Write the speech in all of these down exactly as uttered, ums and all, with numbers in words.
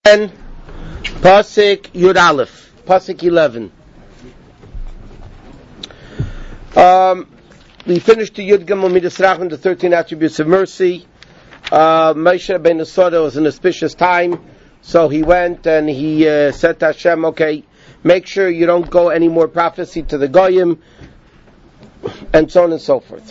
And Pasuk Yud Aleph, Pasuk eleven. Um, we finished the Yud Gimel Midas Rachman, the thirteen attributes of mercy. Uh, Moshe Rabbeinu saw there was an auspicious time, so he went and he uh, said to Hashem, okay, make sure you don't go any more prophecy to the Goyim, and so on and so forth.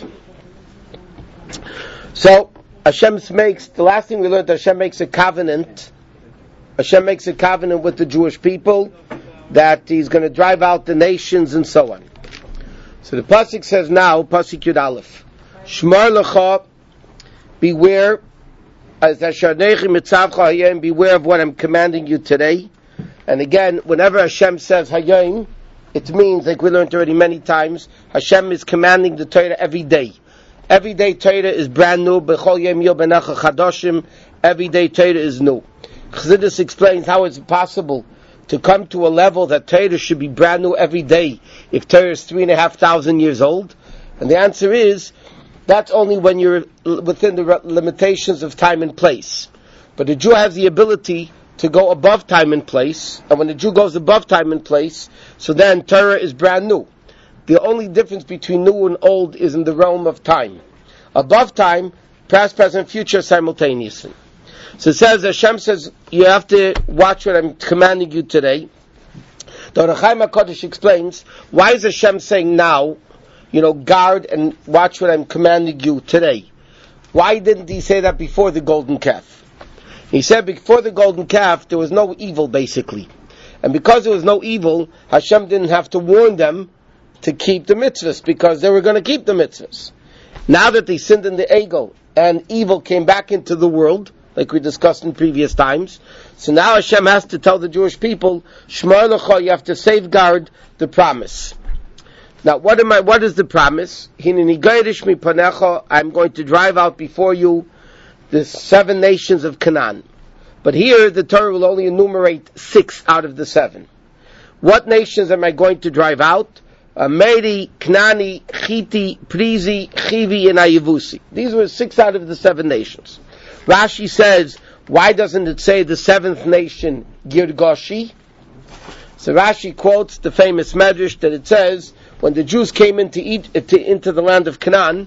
So, Hashem makes, the last thing we learned, Hashem makes a covenant, Hashem makes a covenant with the Jewish people, that He's going to drive out the nations and so on. So the Pasuk says now, Pasuk Yud Aleph, Shmar Lecha, beware, as Asharnechi Mitzavcha Hayom, beware of what I'm commanding you today. And again, whenever Hashem says Hayom, it means, like we learned already many times, Hashem is commanding the Torah every day. Every day Torah is brand new. B'chol yom yom benacha chadoshim. Every day Torah is new. Chassidus explains how it's possible to come to a level that Torah should be brand new every day if Torah is three and a half thousand years old. And the answer is, that's only when you're within the limitations of time and place. But the Jew has the ability to go above time and place, and when the Jew goes above time and place, so then Torah is brand new. The only difference between new and old is in the realm of time. Above time, past, present, future simultaneously. So it says, Hashem says, you have to watch what I'm commanding you today. The Ohr HaChaim HaKadosh explains, why is Hashem saying now, you know, guard and watch what I'm commanding you today? Why didn't He say that before the golden calf? He said before the golden calf, there was no evil basically. And because there was no evil, Hashem didn't have to warn them to keep the mitzvahs, because they were going to keep the mitzvahs. Now that they sinned in the Egel, and evil came back into the world, like we discussed in previous times, so now Hashem has to tell the Jewish people, Shmar Lecha, you have to safeguard the promise. Now, what am I? What is the promise? Hineni gairish mipanecha, I'm going to drive out before you the seven nations of Canaan. But here, the Torah will only enumerate six out of the seven. What nations am I going to drive out? Ameri, Knani, Chiti, Prizi, Chivi, and Ayevusi. These were six out of the seven nations. Rashi says, why doesn't it say the seventh nation, Girgashi? So Rashi quotes the famous Medrash that it says, when the Jews came into, eat, to, into the land of Canaan,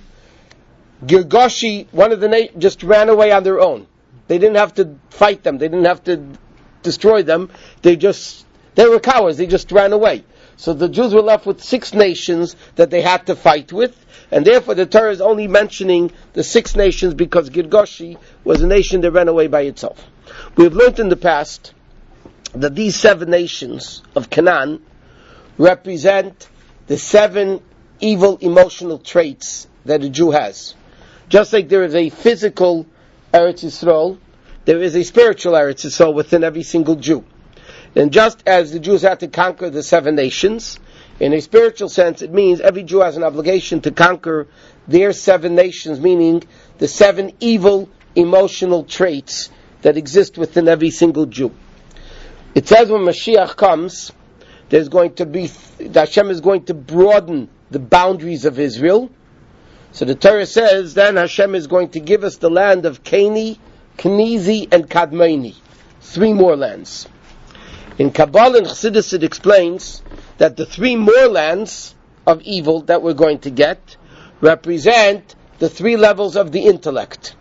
Girgashi, one of the nations, just ran away on their own. They didn't have to fight them. They didn't have to destroy them. They just, they were cowards. They just ran away. So the Jews were left with six nations that they had to fight with, and therefore the Torah is only mentioning the six nations because Girgashi was a nation that ran away by itself. We have learned in the past that these seven nations of Canaan represent the seven evil emotional traits that a Jew has. Just like there is a physical Eretz Yisrael, there is a spiritual Eretz Yisrael within every single Jew. And just as the Jews had to conquer the seven nations, in a spiritual sense, it means every Jew has an obligation to conquer their seven nations, meaning the seven evil emotional traits that exist within every single Jew. It says when Mashiach comes, there's going to be, Hashem is going to broaden the boundaries of Israel. So the Torah says, then Hashem is going to give us the land of Keni, Kenizi, and Kadmoni. Three more lands. In Kabbalah and Chassidus it explains that the three more lands of evil that we're going to get represent the three levels of the intellect.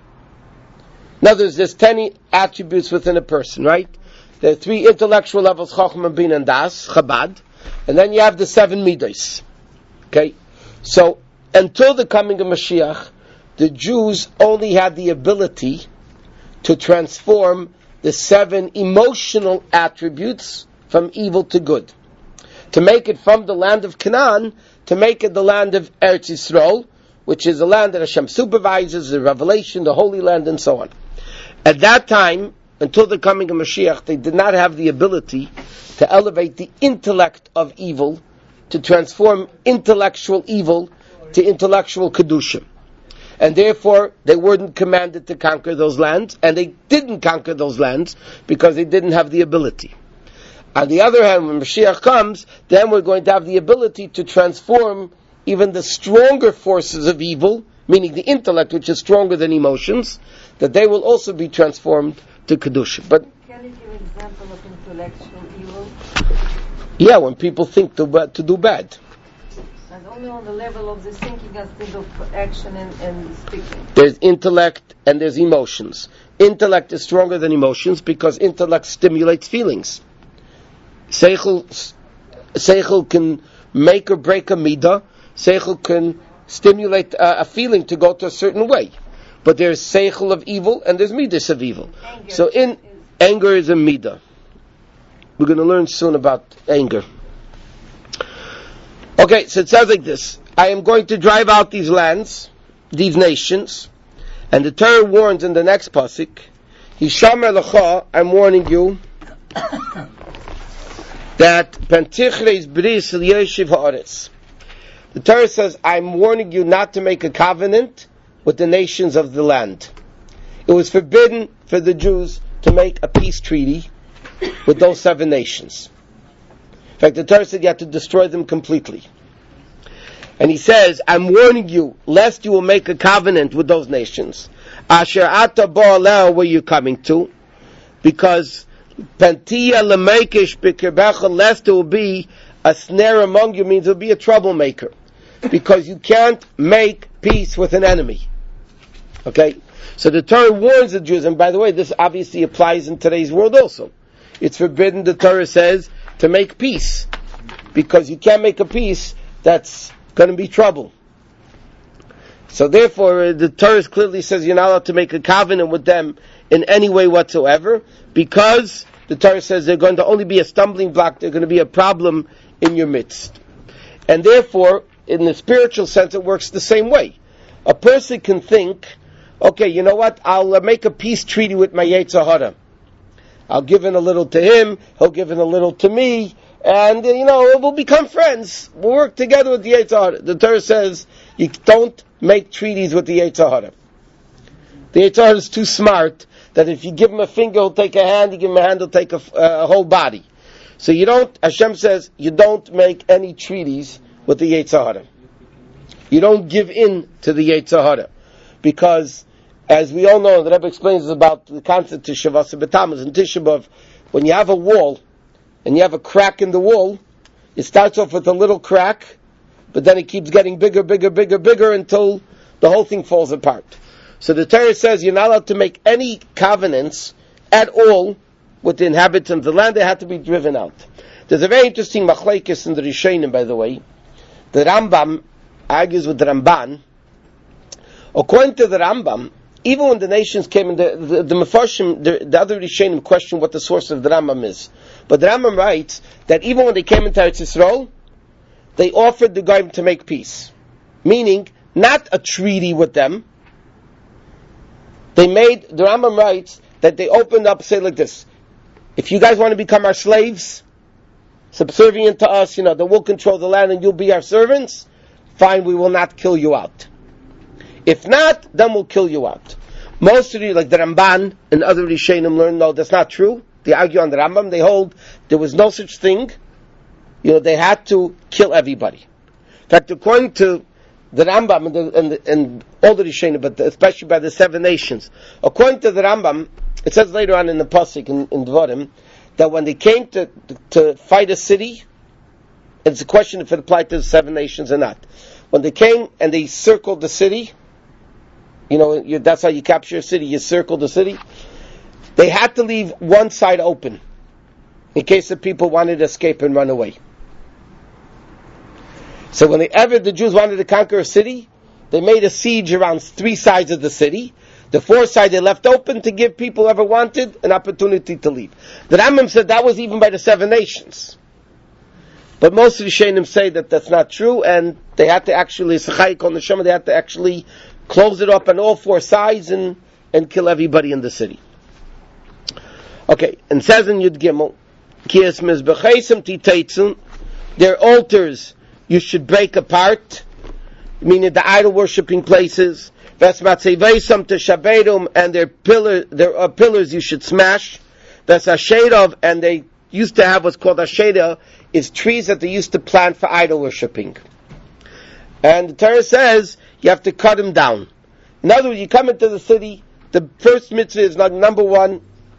Now there's, there's ten attributes within a person, right? There are three intellectual levels, Chochmah, Bin, and Das, Chabad, and then you have the seven Midos. Okay? So, until the coming of Mashiach, the Jews only had the ability to transform the seven emotional attributes from evil to good. To make it from the land of Canaan, to make it the land of Eretz Yisrael, which is the land that Hashem supervises, the revelation, the Holy Land, and so on. At that time, until the coming of Mashiach, they did not have the ability to elevate the intellect of evil, to transform intellectual evil to intellectual Kedusha. And therefore, they weren't commanded to conquer those lands, and they didn't conquer those lands because they didn't have the ability. On the other hand, when Mashiach comes, then we're going to have the ability to transform even the stronger forces of evil, meaning the intellect, which is stronger than emotions, that they will also be transformed to Kedusha. But Can you give an example of intellectual evil? Yeah, when people think to, to do bad. And only on the level of the thinking instead of action and, and speaking. There's intellect and there's emotions. Intellect is stronger than emotions because intellect stimulates feelings. Seichel, Seichel can make or break a midah. Seichel can stimulate a, a feeling to go to a certain way. But there's Seichel of evil and there's midas of evil. Anger so in is, anger is a midah. We're going to learn soon about anger. Okay, so it says like this. I am going to drive out these lands, these nations, and the Torah warns in the next pasuk, Hishamer lecha, I'm warning you, that Pentichreis bris yeshiv haaretz. The Torah says, I'm warning you not to make a covenant with the nations of the land. It was forbidden for the Jews to make a peace treaty with those seven nations. In fact, the Torah said you have to destroy them completely. And he says, I'm warning you, lest you will make a covenant with those nations. Asher ata ba'aleh, where you're coming to, because pentia lemekish b'kirbecha, lest there will be a snare among you, means there will be a troublemaker. Because you can't make peace with an enemy. Okay? So the Torah warns the Jews, and by the way, this obviously applies in today's world also. It's forbidden, the Torah says, to make peace. Because you can't make a peace that's going to be trouble. So therefore, the Torah clearly says you're not allowed to make a covenant with them in any way whatsoever, because the Torah says they're going to only be a stumbling block, they're going to be a problem in your midst. And therefore, in the spiritual sense, it works the same way. A person can think, okay, you know what, I'll uh, make a peace treaty with my Yetzer Hara. I'll give in a little to him, he'll give in a little to me, and, uh, you know, we'll become friends. We'll work together with the Yetzer Hara. The Torah says, you don't make treaties with the Yetzer Hara. The Yetzer Hara is too smart that if you give him a finger, he'll take a hand, you give him a hand, he'll take a, uh, a whole body. So you don't, Hashem says, you don't make any treaties with the Yetzer Hara. You don't give in to the Yetzer Hara. Because, as we all know, the Rebbe explains about the concept of Tisha B'Av B'Tammuz and Tisha B'Av, when you have a wall, and you have a crack in the wall, it starts off with a little crack, but then it keeps getting bigger, bigger, bigger, bigger, until the whole thing falls apart. So the Torah says you're not allowed to make any covenants at all with the inhabitants of the land. They have to be driven out. There's a very interesting machlekes in the Rishonim, by the way. The Rambam argues with the Ramban. According to the Rambam, even when the nations came in, the, the, the Mefarshim, the, the other Rishonim question what the source of the Rambam is. But the Rambam writes that even when they came into Eretz Yisrael, they offered the Goyim to make peace. Meaning, not a treaty with them. They made, the Rambam writes, that they opened up, say like this, if you guys want to become our slaves, subservient to us, you know, that we'll control the land and you'll be our servants, fine, we will not kill you out. If not, then we'll kill you out. Most of you, like the Ramban and other Rishonim, learn, no, that's not true. They argue on the Rambam, they hold there was no such thing. You know, they had to kill everybody. In fact, according to the Rambam and, the, and, the, and all the Rishonim, but especially by the seven nations, according to the Rambam, it says later on in the Pasuk, in, in Dvarim, that when they came to, to fight a city, it's a question if it applied to the seven nations or not. When they came and they circled the city, you know, you, that's how you capture a city, you circle the city, they had to leave one side open, in case the people wanted to escape and run away. So whenever the Jews wanted to conquer a city, they made a siege around three sides of the city. The fourth side they left open to give people who ever wanted an opportunity to leave. The Rambam said that was even by the seven nations. But most of the Shainim say that that's not true, and they had to actually, they had to actually close it up on all four sides and, and kill everybody in the city. Okay, and says in Yud Gimel, Kiyas mizbechesim titeitzun, their altars you should break apart, meaning the idol worshipping places. Vesmatzeveisam teshaberum, and their pillar, their uh, pillars you should smash. Vesashedov, and they used to have what's called asheda, is trees that they used to plant for idol worshipping. And the Torah says you have to cut them down. In other words, you come into the city, the first mitzvah is like, number one,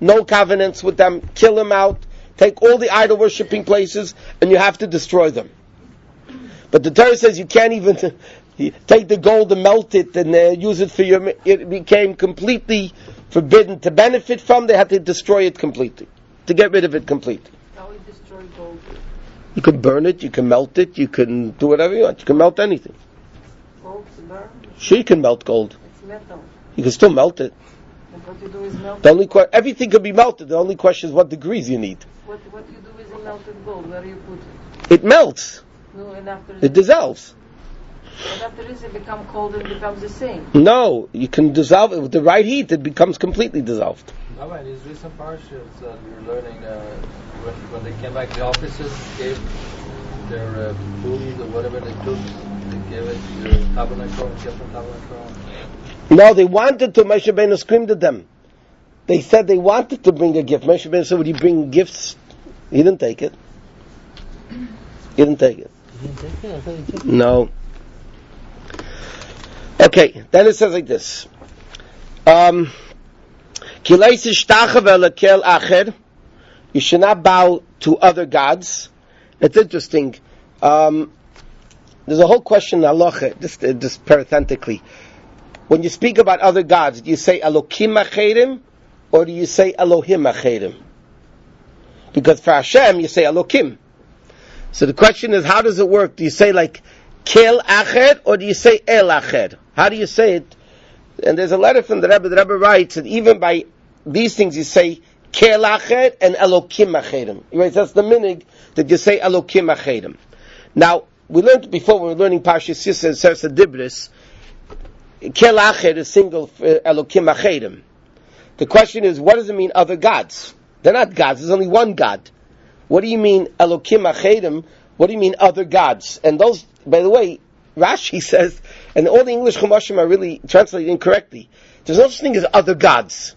no covenants with them, kill them out, take all the idol worshipping places, and you have to destroy them. But the Torah says you can't even take the gold and melt it and uh, use it for your... It became completely forbidden to benefit from. They had to destroy it completely, to get rid of it completely. How we destroy gold? You can burn it, you can melt it, you can do whatever you want. You can melt anything. Gold to burn? Sure, you can melt gold. It's metal. You can still melt it. And what you do is melt The only que- everything can be melted. The only question is what degrees you need. What what you do is a melted gold. Where do you put it? It melts. No, and after It dissolves. but after this it becomes cold and becomes the same. No, you can dissolve it with the right heat. It becomes completely dissolved. Rabbi, in these recent parshas that we were learning, uh, when, when they came back, the officers gave their uh, booties or whatever they took, they gave it to the tabernacle and kept the tabernacle. No, they wanted to. Moshe Rabbeinu screamed at them. They said they wanted to bring a gift. Moshe Rabbeinu said, "Would you bring gifts?" He didn't take it. He didn't take it. He didn't take it? I thought he took it. No. Okay, then it says like this. Um, you should not bow to other gods. It's interesting. Um, there's a whole question in halacha, just, uh, just parenthetically. When you speak about other gods, do you say Elokim acherim or do you say Elohim acherim? Because for Hashem, you say Elokim. So the question is, how does it work? Do you say like Kel acher or do you say El acher? How do you say it? And there's a letter from the Rebbe. The Rebbe writes that even by these things you say Kel acher and Elokim acherim. He writes that's the minig that you say Elokim acherim. Now we learned before when we were learning Parshas Yisro and Sefer Dibros. Kel acher is single for Elokim acherim. The question is, what does it mean other gods? They're not gods. There's only one God. What do you mean Elokim acherim? What do you mean other gods? And those, by the way, Rashi says, and all the English Chumashim are really translated incorrectly. There's no such thing as other gods.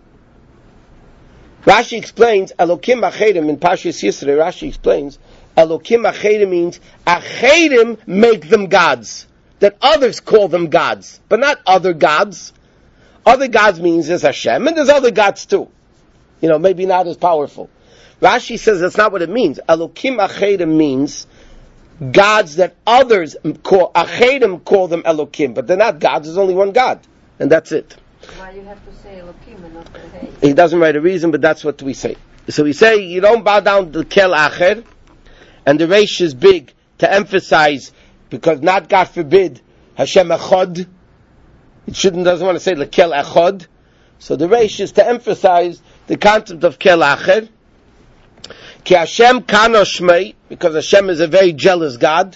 Rashi explains Elokim acherim in Parshas Yisro. Rashi explains Elokim acherim means acherim make them gods, that others call them gods, but not other gods. Other gods means there's Hashem and there's other gods too. You know, maybe not as powerful. Rashi says that's not what it means. Elokim acherim means gods that others call, acherim call them Elokim, but they're not gods, there's only one God. And that's it. Why you have to say Elokim and not Hey? He doesn't write a reason, but that's what we say. So we say you don't bow down to Kel acher, and the reish is big to emphasize, because not, God forbid, Hashem echad. It shouldn't, doesn't want to say Kel echad. So the reish is to emphasize the concept of Kel acher. Ki Hashem kano shmei, because Hashem is a very jealous God.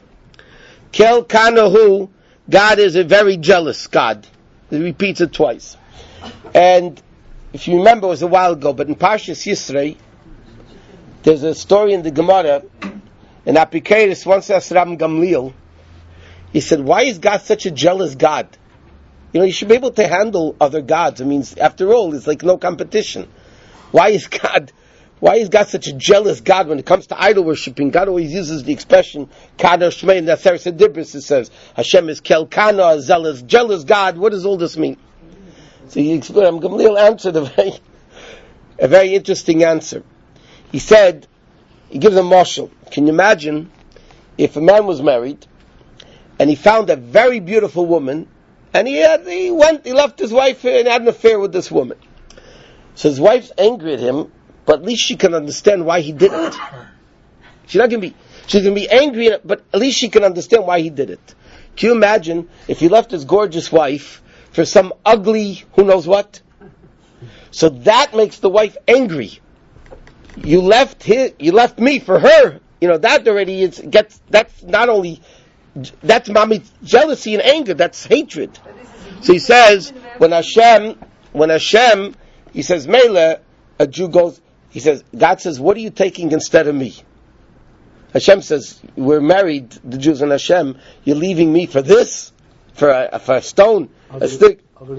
Kel kanohu, God is a very jealous God. He repeats it twice. And if you remember, it was a while ago, but in Parshas Yisro, there's a story in the Gemara, and Apikeris once asked Ram Gamliel, he said, why is God such a jealous God? You know, you should be able to handle other gods. I mean, after all, it's like no competition. Why is God, why is God such a jealous God when it comes to idol worshipping? God always uses the expression, Kana Shmei, in the Sefer Dibros it says, Hashem is Kel Kana, a zealous, jealous God. What does all this mean? So he explained, Gamliel answered a very, a very interesting answer. He said, he gives a mashal. Can you imagine if a man was married, and he found a very beautiful woman, and he had, he went, he left his wife and had an affair with this woman. So his wife's angry at him, but at least she can understand why he did it. She's not going to be, she's going to be angry, but at least she can understand why he did it. Can you imagine if he left his gorgeous wife for some ugly, who knows what? So that makes the wife angry. You left his, you left me for her. You know, that already is, gets, that's not only, that's mommy jealousy and anger, that's hatred. So he says, when Hashem, when Hashem, he says, Mele, a Jew goes, he says, God says, what are you taking instead of me? Hashem says, we're married, the Jews and Hashem, you're leaving me for this? For a, for a stone? A stick?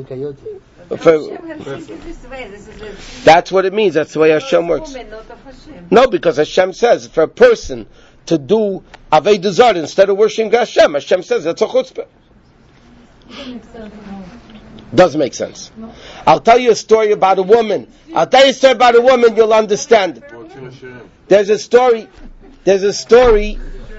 For, that's what it means, that's the way Hashem works. No, because Hashem says, for a person to do Avodah Zarah instead of worshiping Hashem, Hashem says, that's a chutzpah. Doesn't make sense. I'll tell you a story about a woman. I'll tell you a story about a woman, you'll understand it. There's a story, there's a story,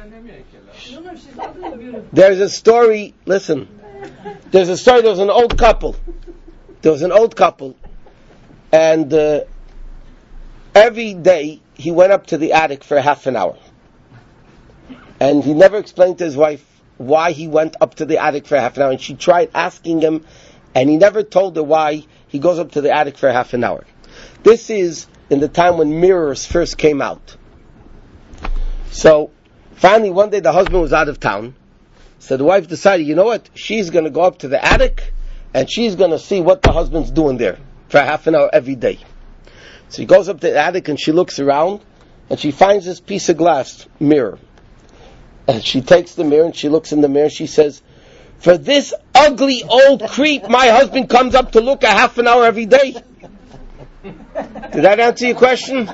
there's a story, listen, there's a story, there was an old couple. There was an old couple, and uh, every day he went up to the attic for half an hour. And he never explained to his wife why he went up to the attic for half an hour. And she tried asking him, and he never told her why he goes up to the attic for half an hour. This is in the time when mirrors first came out. So, finally one day the husband was out of town. So the wife decided, you know what? She's going to go up to the attic, and she's going to see what the husband's doing there for half an hour every day. So he goes up to the attic and she looks around, and she finds this piece of glass mirror. And she takes the mirror and she looks in the mirror and she says, for this ugly old creep, my husband comes up to look a half an hour every day. Did that answer your question?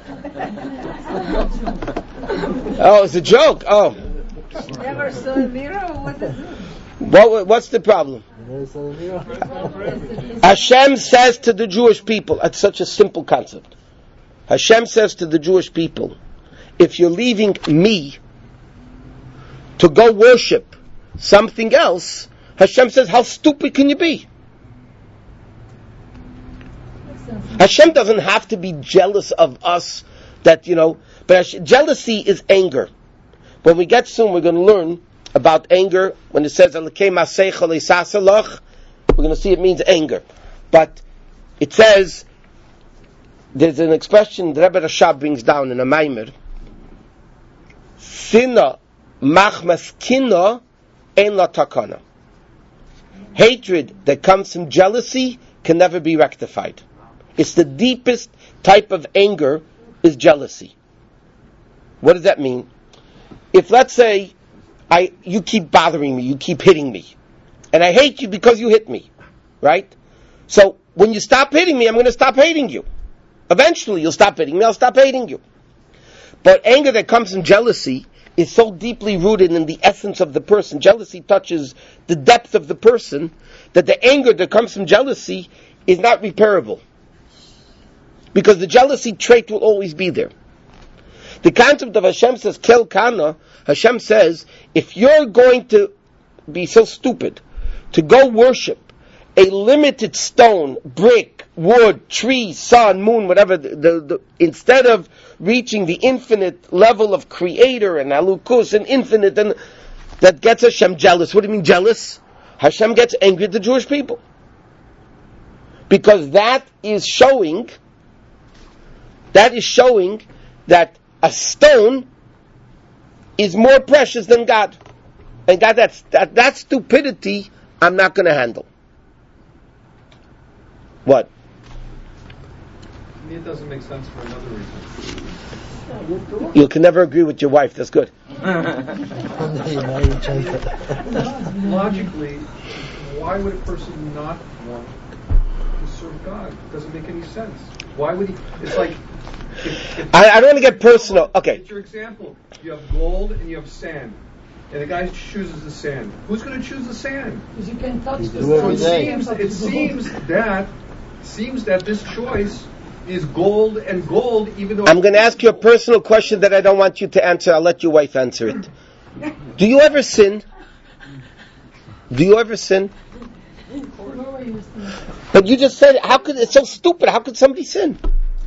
Oh, it's a joke. Oh. Never saw a mirror? What is it? What, what's the problem? Hashem says to the Jewish people, it's such a simple concept. Hashem says to the Jewish people, if you're leaving me to go worship something else, Hashem says, how stupid can you be? Hashem doesn't have to be jealous of us that, you know, but Hashem, jealousy is anger. When we get soon, we're going to learn about anger. When it says, we're going to see it means anger. But it says, there's an expression the Rebbe Rashab brings down in a Maimer, Sinna machmas kinna ein la takana. Hatred that comes from jealousy can never be rectified. It's the deepest type of anger is jealousy. What does that mean? If, let's say, I you keep bothering me, you keep hitting me, and I hate you because you hit me, right? So when you stop hitting me, I'm going to stop hating you. Eventually you'll stop hitting me, I'll stop hating you. But anger that comes from jealousy is so deeply rooted in the essence of the person. Jealousy touches the depth of the person, that the anger that comes from jealousy is not repairable. Because the jealousy trait will always be there. The concept of Hashem says, Kel Kana, Hashem says, if you're going to be so stupid to go worship a limited stone, brick, wood, tree, sun, moon, whatever, the, the, the, instead of reaching the infinite level of creator and alukus and infinite, and that gets Hashem jealous. What do you mean jealous? Hashem gets angry at the Jewish people. Because that is showing, that is showing that a stone is more precious than God. And God, that's, that, that stupidity I'm not going to handle. What? It doesn't make sense for another reason. You can never agree with your wife. That's good. Logically, why would a person not want to serve God? It doesn't make any sense. Why would he? It's like. If, if I, I don't want to get personal. Okay. It's your example. You have gold and you have sand. And the guy chooses the sand. Who's going to choose the sand? Because you can touch the So it seems, it seems that seems that this choice is gold and gold, even though... I'm going to ask you a personal question that I don't want you to answer. I'll let your wife answer it. Do you ever sin? Do you ever sin? But you just said, how could, it's so stupid, how could somebody sin?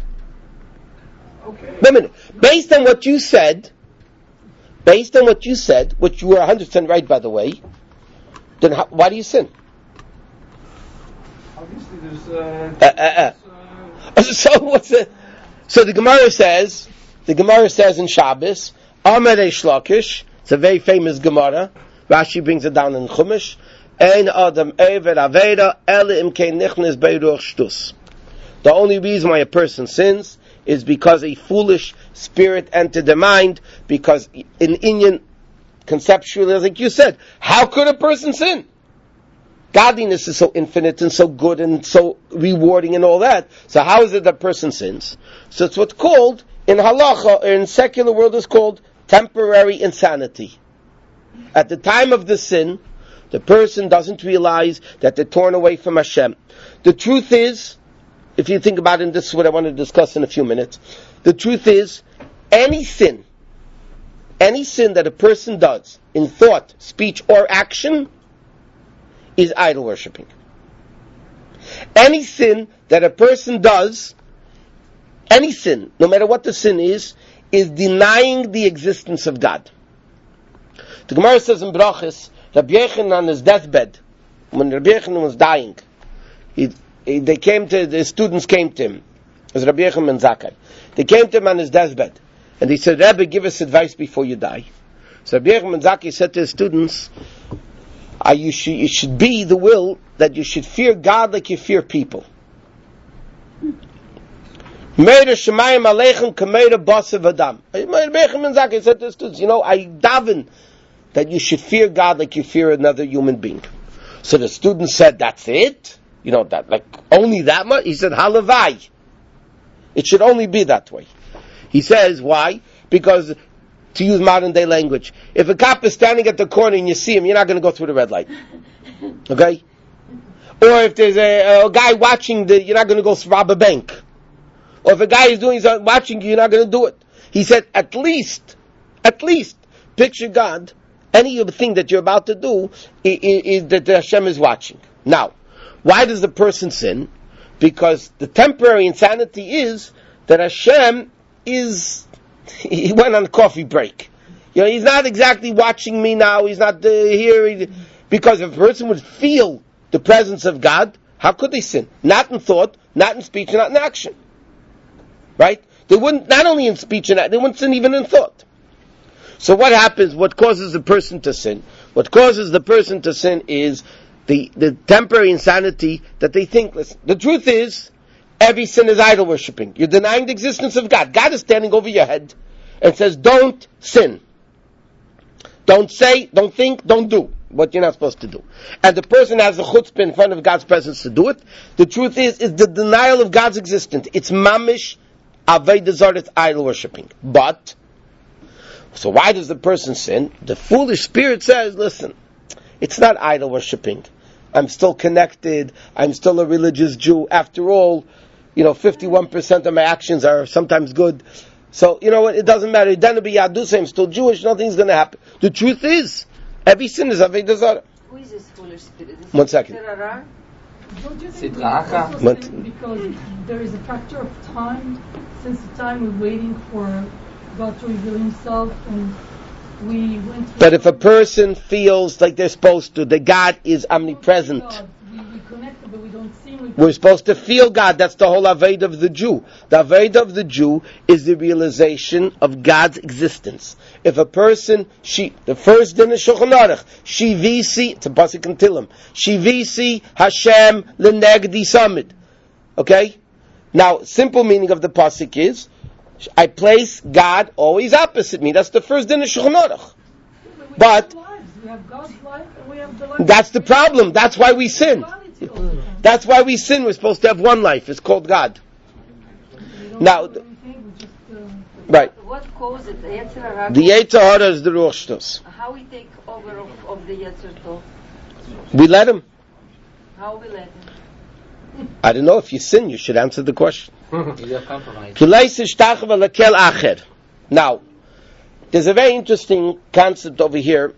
Okay. Wait a minute. Based on what you said, based on what you said, which you were one hundred percent right, by the way, then how, why do you sin? Obviously there's... Uh, Uh, uh, uh. So what's the? So the Gemara says, the Gemara says in Shabbos, Amar Reish Lakish. It's a very famous Gemara. Rashi brings it down in Chumash. Ein Adam Eiver Aveda Ele Imkein Nichnes Beiruch Shtus. The only reason why a person sins is because a foolish spirit entered the mind. Because in Indian conceptually, like you said, how could a person sin? Godliness is so infinite and so good and so rewarding and all that. So how is it that a person sins? So it's what's called, in halacha, or in secular world, is called temporary insanity. At the time of the sin, The person doesn't realize that they're torn away from Hashem. The truth is, if you think about it, and this is what I want to discuss in a few minutes, the truth is, any sin, any sin that a person does in thought, speech, or action is idol worshipping. Any sin that a person does, any sin, no matter what the sin is, is denying the existence of God. The Gemara says in Brachos, Rabbi Yochanan on his deathbed, when Rabbi Yochanan was dying, he, he, they came to, the students came to him, it was Rabbi Yochanan ben Zakkai. They came to him on his deathbed, and he said, Rebbe, give us advice before you die. So Rabbi Yochanan ben Zakkai said to his students, uh, you, should, you should be the will that you should fear God like you fear people. Meir Shemayim Aleichem Kameir Basav Adam. Rabbi Yochanan ben Zakkai said to his students, you know, I daven that you should fear God like you fear another human being. So the student said, that's it? You know, that like only that much? He said, halavai. It should only be that way. He says, why? Because, to use modern day language, if a cop is standing at the corner and you see him, you're not going to go through the red light. Okay? Or if there's a, a guy watching, the, you're not going to go rob a bank. Or if a guy is doing something, watching you, you're not going to do it. He said, at least, at least, picture God, any thing that you're about to do is, is that Hashem is watching. Now, why does the person sin? Because the temporary insanity is that Hashem is, he went on a coffee break. You know, he's not exactly watching me now, he's not uh, here, he, because if a person would feel the presence of God, how could they sin? Not in thought, not in speech, not in action. Right? They wouldn't, not only in speech and action, they wouldn't sin even in thought. So what happens, what causes the person to sin? What causes the person to sin is the, the temporary insanity that they think, listen, the truth is, every sin is idol worshipping. You're denying the existence of God. God is standing over your head and says, don't sin. Don't say, don't think, don't do what you're not supposed to do. And the person has a chutzpah in front of God's presence to do it. The truth is, is the denial of God's existence. It's mamish, avodah zarah, it's idol worshipping. But, so why does the person sin? The foolish spirit says, listen, it's not idol worshipping. I'm still connected. I'm still a religious Jew. After all, you know, fifty-one percent of my actions are sometimes good. So, you know what, it doesn't matter. I'm still Jewish, nothing's going to happen. The truth is, every sin is avodah zarah. Who is this foolish spirit? Is One second. Don't you think also because there is a factor of time, since the time we're waiting for God to reveal Himself, and we went through. But if a person feels like they're supposed to, that God is omnipresent, God, we, we connected, but we don't see Him. we're supposed to feel God. That's the whole Aved of the Jew. The Aved of the Jew is the realization of God's existence. If a person, she, the first din of Shulchan Aruch, Shivisi, it's a pasuk in Tillim, Shivisi Hashem lenegdi samid. Okay? Now, simple meaning of the pasuk is, I place God always opposite me. That's the first din of Shulchan Aruch. But we have God's life and we have the life. That's the problem. That's why we sin. That's why we sin. We're supposed to have one life. It's called God. Now, right. What causes the Yetzer Hara? The Yetzer Hara is the Ruach Shtos. How we take over of, of the Yetzer Tov? We let him. How we let him? I don't know. If you sin, you should answer the question. You compromise. Now, there's a very interesting concept over here.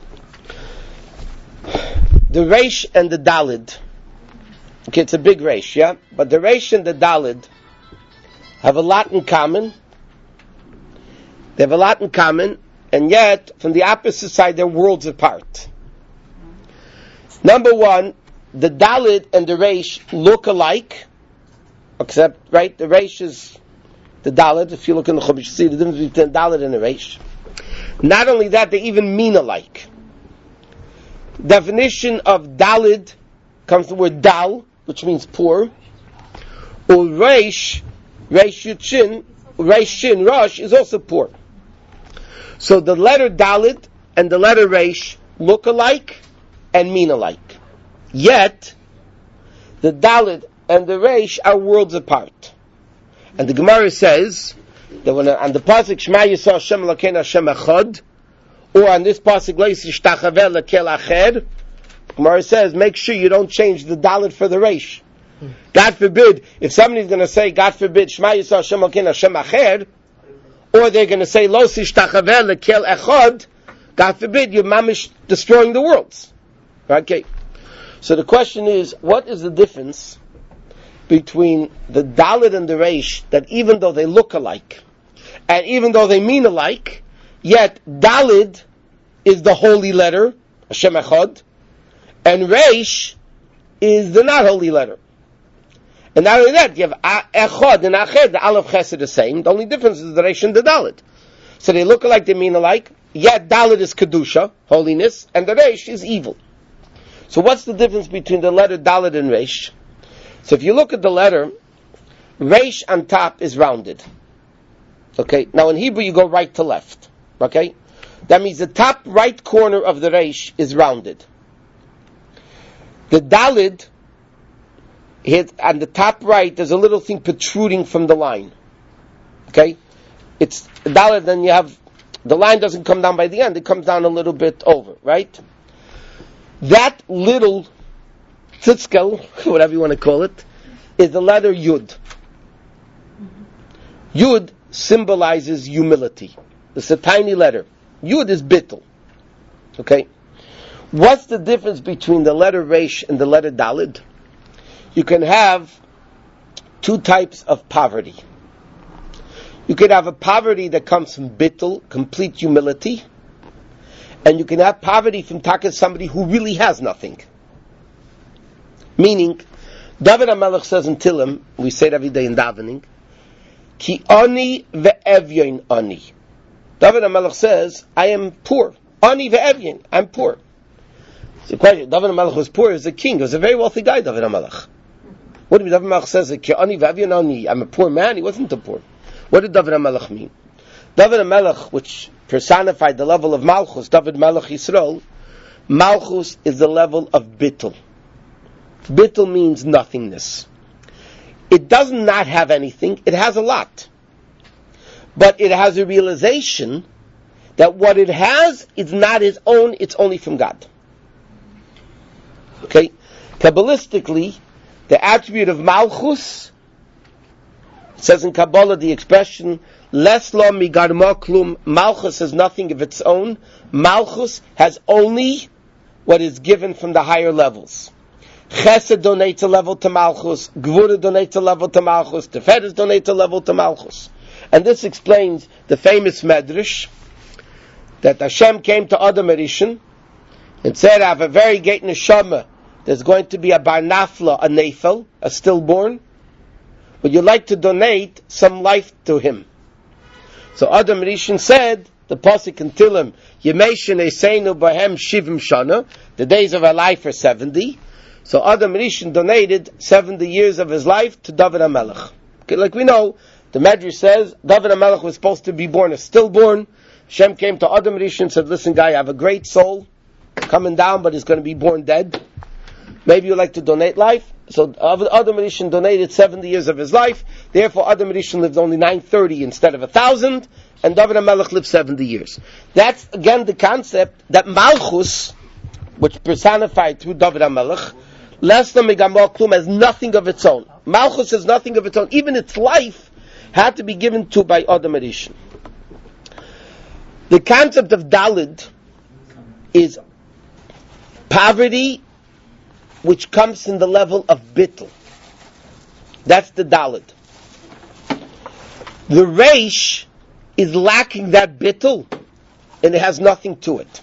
The Reish and the Dalid. Okay, it's a big Reish, yeah? But the Reish and the Dalid have a lot in common. They have a lot in common, and yet, from the opposite side, they're worlds apart. Number one, the Dalid and the Reish look alike, except, right, the Reish is the Dalid. If you look in the Chumash, you see the difference between the Dalid and the Reish. Not only that, they even mean alike. Definition of Dalid comes from the word Dal, which means poor. Or Reish, Reish Yud Reish Shin, Rosh, is also poor. So the letter Dalid and the letter Reish look alike and mean alike. Yet, the Dalid and the Reish are worlds apart. And the Gemara says that when on the pasuk Shema Yisrael Hashem Elokeinu Hashem Echad, or on this pasuk Lo Yishtachaveh Lekel Acher, Gemara says, make sure you don't change the Dalet for the Reish. God forbid, if somebody's going to say, God forbid, Shema Yisrael Hashem Elokeinu Hashem Acher, or they're going to say, Lo Sishtachaveh Lekel Echad, God forbid, you're mamish destroying the worlds. Okay. So the question is, what is the difference between the Dalet and the Reish, that even though they look alike, and even though they mean alike, yet Dalet is the holy letter, Hashem Echad, and Reish is the not holy letter. And not only that, you have Echad and Acher, the Aleph Ches are the same. The only difference is the Reish and the Dalet. So they look alike, they mean alike, yet Dalet is Kedusha, holiness, and the Reish is evil. So what's the difference between the letter Dalet and Reish? So if you look at the letter, Reish on top is rounded. Okay, now in Hebrew you go right to left. Okay, that means the top right corner of the Reish is rounded. The Dalet, on the top right, there's a little thing protruding from the line. Okay, it's Dalet, then you have, the line doesn't come down by the end, it comes down a little bit over, right? That little tzitzel, whatever you want to call it, is the letter Yud. Yud symbolizes humility. It's a tiny letter. Yud is bittul. Okay? What's the difference between the letter Reish and the letter Dalet? You can have two types of poverty. You can have a poverty that comes from bittul, complete humility, and you can have poverty from takas, somebody who really has nothing. Meaning, David HaMelech says in Tillim, we say it every day in davening, Ki ani ve'evyin ani. David HaMelech says, I am poor. Ani ve'evyin, I'm poor. It's a question. David HaMelech was poor as a king. He was a very wealthy guy, David HaMelech. What do you mean? David HaMelech says, Ki ani ve'evyin ani, I'm a poor man. He wasn't a poor. What did David HaMelech mean? David HaMelech, which personified the level of Malchus, David Melech Yisrael, Malchus is the level of bittul. Bittul means nothingness. It does not have anything, it has a lot. But it has a realization that what it has is not his own, it's only from God. Okay? Kabbalistically, the attribute of Malchus, it says in Kabbalah the expression, Les lo migarma klum, Malchus has nothing of its own. Malchus has only what is given from the higher levels. Chesed donates a level to Malchus, Gvura donates a level to Malchus, Teferes donates a level to Malchus. And this explains the famous Medrash, that Hashem came to Adam Rishon and said, I have a very great neshama, there's going to be a bar nafla, a nefel, a stillborn. Would you like to donate some life to him? So Adam Rishon said, the pasuk in Tillim, Yemeshin Eseinu Bahem Shivim Shana, the days of our life are seventy. So Adam Rishon donated seventy years of his life to David HaMelech. Okay, like we know, the Medrash says, David HaMelech was supposed to be born a stillborn. Hashem came to Adam Rishon and said, listen guy, I have a great soul coming down, but he's going to be born dead. Maybe you'd like to donate life? So Adam Rishon donated seventy years of his life. Therefore, Adam Rishon lived only nine hundred thirty instead of one thousand, and David HaMelech lived seventy years. That's, again, the concept that Malchus, which personified through David HaMelech, Lesna Megamah Klum, has nothing of its own. Malchus has nothing of its own. Even its life had to be given to by Adam Rishon. The concept of Dalet is poverty which comes in the level of bittul. That's the Dalet. The Reish is lacking that bittul, and it has nothing to it.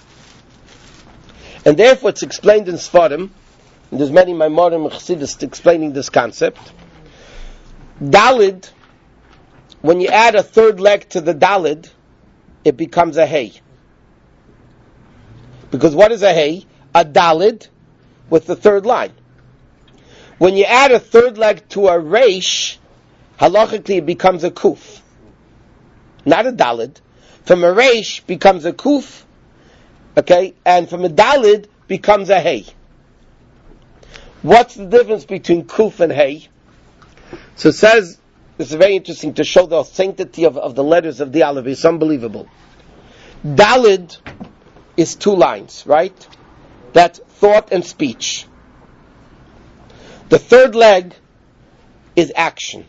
And therefore it's explained in Sfarim, and there's many Maimorim and Chassidus explaining this concept. Dalet, when you add a third leg to the Dalet, it becomes a Hey. Because what is a Hey? A Dalet with the third line. When you add a third leg to a Reish, halachically it becomes a Kuf. Not a Dalet. From a Reish becomes a Kuf, okay, and from a Dalet becomes a Hey. What's the difference between Kuf and Hey? So it says, this is very interesting to show the sanctity of, of the letters of the Aleph. It's unbelievable. Dalet is two lines, right? That's thought and speech. The third leg is action.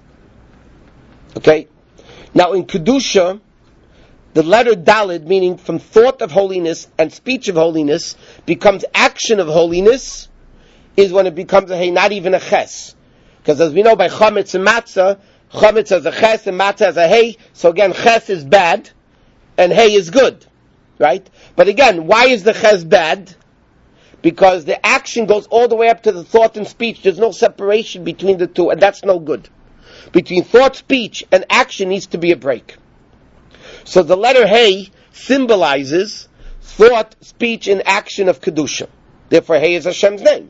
Okay? Now in Kedusha, the letter Daled, meaning from thought of holiness and speech of holiness, becomes action of holiness, is when it becomes a Hey, not even a Ches. Because as we know by Chametz and Matzah, Chametz has a Ches and Matzah has a Hey, so again, Ches is bad, and Hey is good. Right? But again, why is the Ches bad? Because the action goes all the way up to the thought and speech. There's no separation between the two, and that's no good. Between thought, speech, and action needs to be a break. So the letter Hey symbolizes thought, speech, and action of Kedusha. Therefore, Hey is Hashem's name.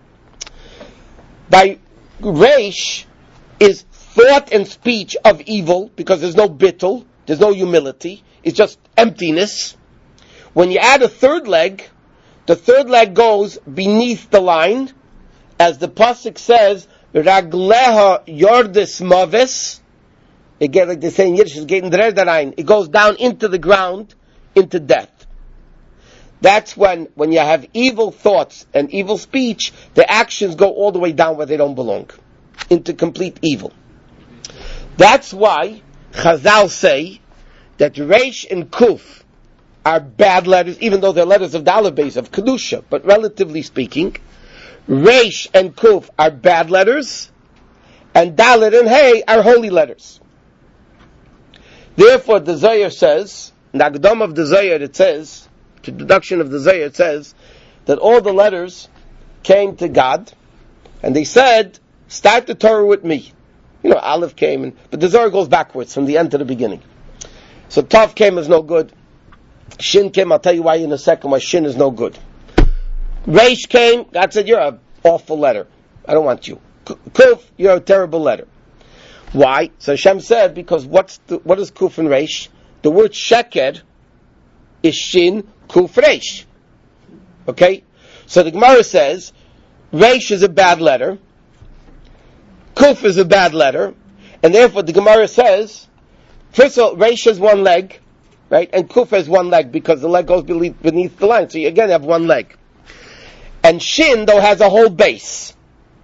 By Reish is thought and speech of evil, because there's no bittul, there's no humility, it's just emptiness. When you add a third leg, the third leg goes beneath the line, as the pasuk says, Ragleha Yordes Maves. Again, like they say in Yiddish, it's getting rein. It goes down into the ground, into death. That's when, when you have evil thoughts and evil speech, the actions go all the way down where they don't belong, into complete evil. That's why Chazal say that Reish and Kuf are bad letters, even though they're letters of the alphabet of Kedusha. But relatively speaking, Reish and Kuf are bad letters, and Dalet and Hey are holy letters. Therefore, the Zohar says, in the Agdam of the Zohar, it says, the deduction of the Zohar, it says, that all the letters came to God, and they said, start the Torah with me. You know, Aleph came, and, but the Zohar goes backwards, from the end to the beginning. So Tav came is no good. Shin came, I'll tell you why in a second, why Shin is no good. Reish came, God said, you're an awful letter. I don't want you. Kuf, you're a terrible letter. Why? So Hashem said, because what's the, what is Kuf and Reish? The word Sheker is Shin, Kuf, Reish. Okay? So the Gemara says, Reish is a bad letter, Kuf is a bad letter, and therefore the Gemara says, first of all, Reish has one leg, right? And Kuf has one leg, because the leg goes beneath the line, so you again have one leg. And Shin, though, has a whole base.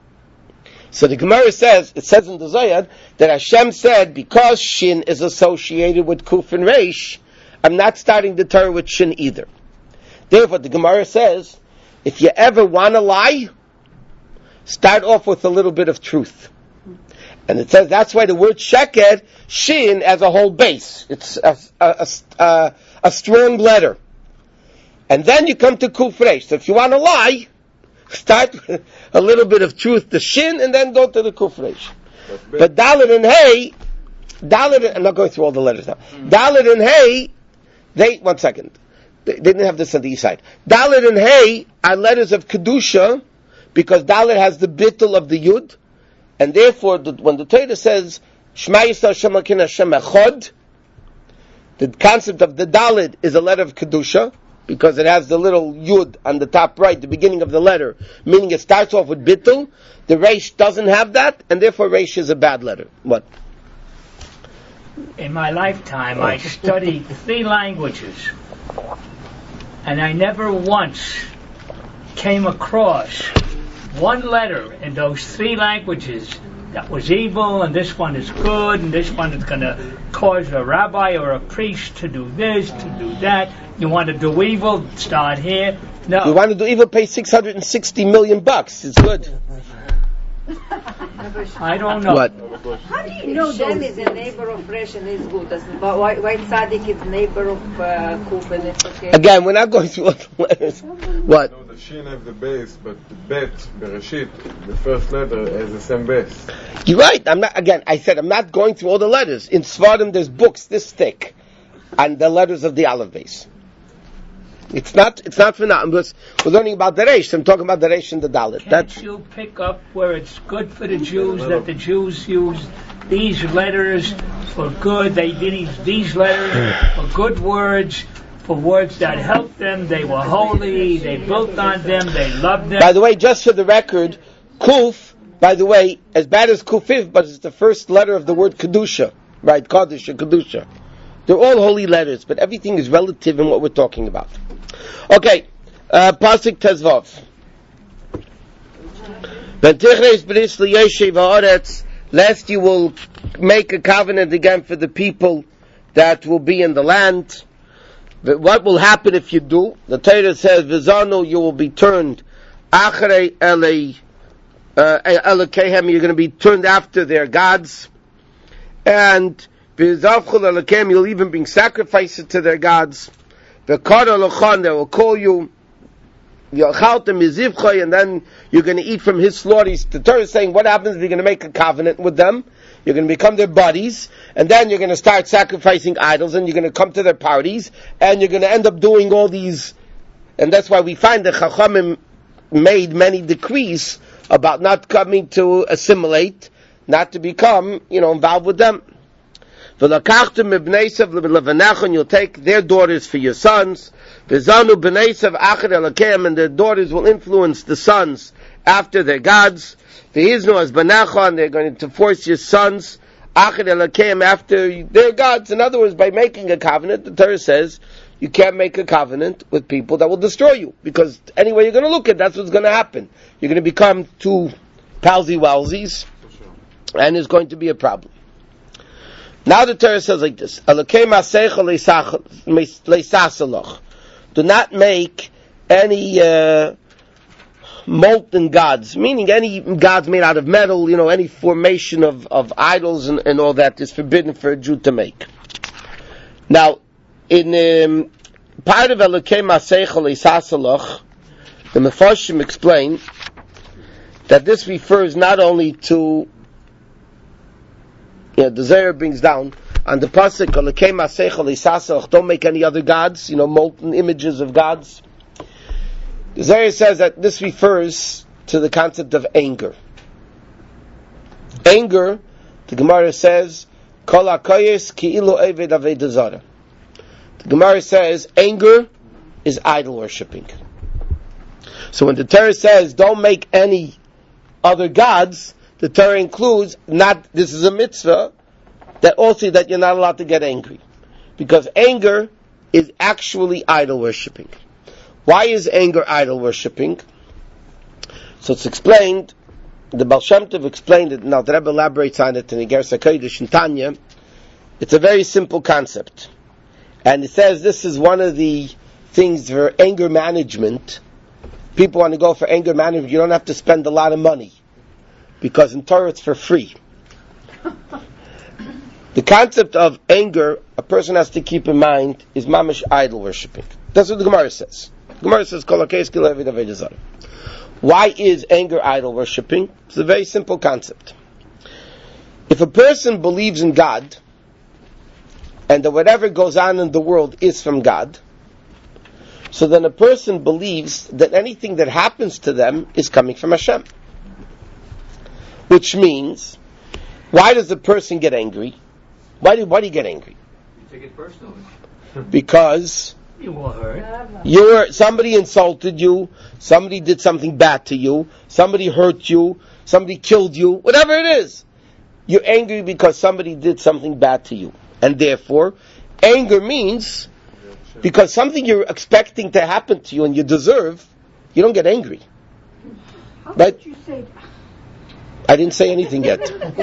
So the Gemara says, it says in the Zohar, that Hashem said, because Shin is associated with Kuf and Reish, I'm not starting the Torah with Shin either. Therefore, the Gemara says, if you ever want to lie, start off with a little bit of truth. And it says, that's why the word Sheker, Shin, has a whole base. It's a, a, a, a strong letter. And then you come to Kuf Reish. So if you want to lie, start with a little bit of truth to Shin, and then go to the Kuf Reish. But Dalet and Hey, Dalet, I'm not going through all the letters now. Mm. Dalet and Hey, they, one second, they, they didn't have this on the east side. Dalet and Hey are letters of Kedusha, because Dalet has the bittul of the Yud, and therefore, the, when the Torah says, Shema Yisrael Hashem Elokeinu Hashem Echad, the concept of the Dalet is a letter of Kedusha, because it has the little Yud on the top right, the beginning of the letter, meaning it starts off with bittul. The Reish doesn't have that, and therefore Reish is a bad letter. What? In my lifetime, I studied three languages, and I never once came across one letter in those three languages that was evil, and this one is good, and this one is going to cause a rabbi or a priest to do this, to do that. You want to do evil, start here. No. You want to do evil, pay six hundred sixty million bucks. It's good. I don't know. What? How do you know Shem is a neighbor of Resh and is good? Why, why Tzaddik is neighbor of uh, Kuf and it's okay? Again, we're not going through all the letters. What? No, the Shin have the base, but the Bet, Bereshit, the first letter has the same base. You're right. I'm not. Again, I said I'm not going through all the letters. In Svardim, there's books this thick on the letters of the Aleph base. It's not. It's not for now. We're learning about the Reish. I'm talking about the Reish and the Dalet. Can't That's, you pick up where it's good for the Jews that the Jews use these letters for good? They did these, these letters for good words, for words that helped them. They were holy. They built on them. They loved them. by the way, just for the record, Kuf, by the way, as bad as Kuf is, but it's the first letter of the word Kedusha, right? Kaddish and Kedusha. They're all holy letters, but everything is relative in what we're talking about. Okay, Uh, Pasuk Tezvav. Lest you will make a covenant again for the people that will be in the land. What will happen if you do? The Torah says, "V'zanu, you will be turned achrei elei elokehem. You're going to be turned after their gods, and v'zavchul elokehem. You'll even bring sacrifices to their gods. V'kara lochan, they will call you." And then you're going to eat from his slaughters. The Torah is saying, what happens if you're going to make a covenant with them? You're going to become their buddies, and then you're going to start sacrificing idols, and you're going to come to their parties, and you're going to end up doing all these. And that's why we find that Chachamim made many decrees about not coming to assimilate, not to become, you know, involved with them. You'll take their daughters for your sons. And their daughters will influence the sons after their gods. They're going to force your sons after their gods. In other words, by making a covenant, the Torah says you can't make a covenant with people that will destroy you, because anyway you're going to look at, that's what's going to happen. You're going to become two palsy-walsies, and there's going to be a problem. Now the Torah says like this: do not make any uh, molten gods, meaning any gods made out of metal, you know, any formation of, of idols and, and all that is forbidden for a Jew to make. Now, in um, part of Elokei Maseichel Leisasalach, the Mefarshim explain that this refers not only to, you know, the Zohar brings down on the pasuk Elokei Maseichel Leisasalach, don't make any other gods, you know, molten images of gods. The Zohar says that this refers to the concept of anger. Anger, the Gemara says, Kol hakoyes ki'ilu eved avodah zarah. The Gemara says, anger is idol worshipping. So when the Torah says, don't make any other gods, the Torah includes, not, this is a mitzvah, that also that you're not allowed to get angry. Because anger is actually idol worshipping. Why is anger idol worshipping? So it's explained, the Baal Shem Tov explained it, now the Rebbe elaborates on it in the Igeres HaKodesh in Tanya. It's a very simple concept. And it says this is one of the things for anger management. People want to go for anger management, you don't have to spend a lot of money. Because in Torah it's for free. The concept of anger, a person has to keep in mind, is mamash idol worshipping. That's what the Gemara says. The Gemara says, Kol hakoyes ki'ilu eved avodah zarah. Why is anger idol worshipping? It's a very simple concept. If a person believes in God, and that whatever goes on in the world is from God, so then a person believes that anything that happens to them is coming from Hashem. Which means, why does the person get angry? Why do, why do you get angry? You take it personally. you Because were hurt. you're, somebody insulted you, somebody did something bad to you, somebody hurt you, somebody killed you, whatever it is. You're angry because somebody did something bad to you. And therefore, anger means, because something you're expecting to happen to you and you deserve, you don't get angry. How Right? did you say that? I didn't say anything yet.